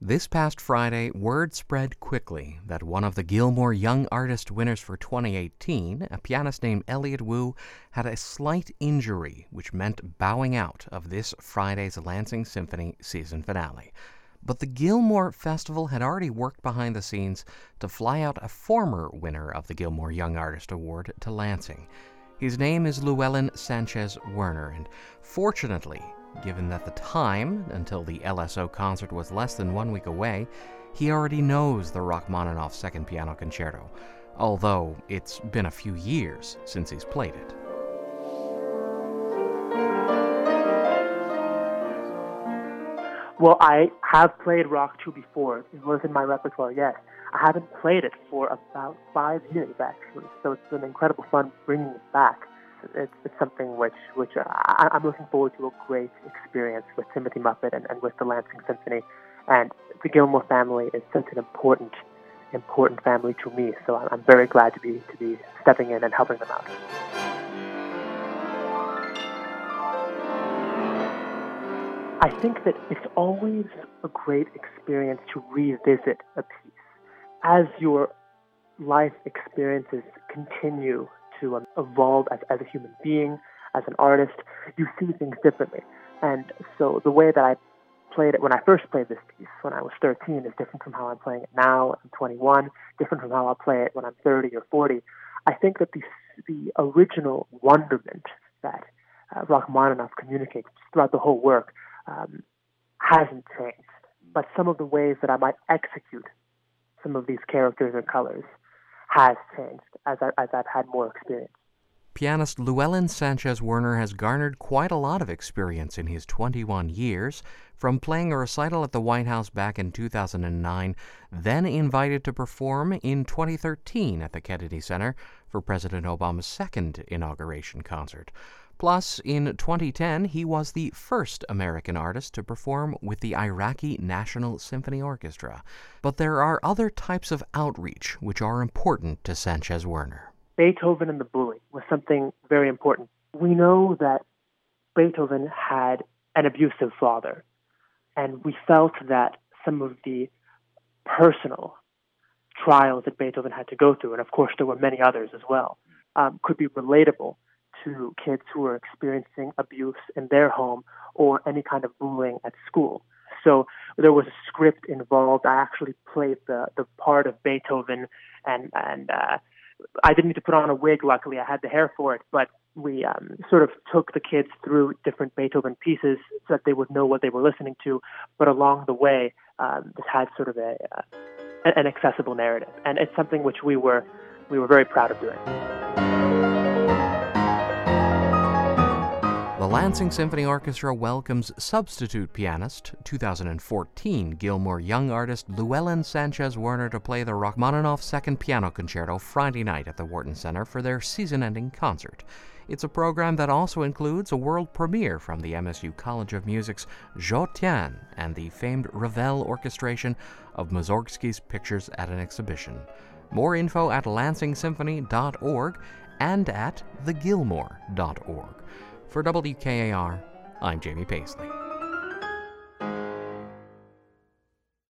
This past Friday, word spread quickly that one of the Gilmore Young Artist winners for 2018, a pianist named Elliott Wu, had a slight injury, which meant bowing out of this Friday's Lansing Symphony season finale. But the Gilmore Festival had already worked behind the scenes to fly out a former winner of the Gilmore Young Artist Award to Lansing. His name is Llewellyn Sanchez Werner, and fortunately, given that the time until the LSO concert was less than 1 week away, he already knows the Rachmaninoff Second Piano Concerto, although it's been a few years since he's played it. Well, I have played Rock 2 before. It was in my repertoire, yes. I haven't played it for about 5 years, actually, so it's been incredible fun bringing it back. It's something which I'm looking forward to a great experience with Timothy Muppet and with the Lansing Symphony. And the Gilmore family is such an important family to me, so I'm very glad to be stepping in and helping them out. I think that it's always a great experience to revisit a piece. As your life experiences continue to evolve as a human being, as an artist, you see things differently. And so the way that I played it when I first played this piece, when I was 13, is different from how I'm playing it now. I'm 21, different from how I'll play it when I'm 30 or 40. I think that the original wonderment that Rachmaninoff communicates throughout the whole work hasn't changed. But some of the ways that I might execute some of these characters or colors has changed as I've had more experience. Pianist Llewellyn Sanchez Werner has garnered quite a lot of experience in his 21 years, from playing a recital at the White House back in 2009, then invited to perform in 2013 at the Kennedy Center for President Obama's second inauguration concert. Plus, in 2010, he was the first American artist to perform with the Iraqi National Symphony Orchestra. But there are other types of outreach which are important to Sanchez Werner. Beethoven and the bully was something very important. We know that Beethoven had an abusive father, and we felt that some of the personal trials that Beethoven had to go through, and of course there were many others as well, could be relatable to kids who are experiencing abuse in their home or any kind of bullying at school. So there was a script involved. I actually played the part of Beethoven, and I didn't need to put on a wig, luckily. I had the hair for it, but we sort of took the kids through different Beethoven pieces so that they would know what they were listening to, but along the way, this had sort of an accessible narrative, and it's something which we were very proud of doing. The Lansing Symphony Orchestra welcomes substitute pianist, 2014 Gilmore Young artist Llewellyn Sanchez Werner to play the Rachmaninoff Second Piano Concerto Friday night at the Wharton Center for their season-ending concert. It's a program that also includes a world premiere from the MSU College of Music's Je Tiens and the famed Ravel orchestration of Mussorgsky's Pictures at an Exhibition. More info at LansingSymphony.org and at thegilmore.org. For WKAR, I'm Jamie Paisley.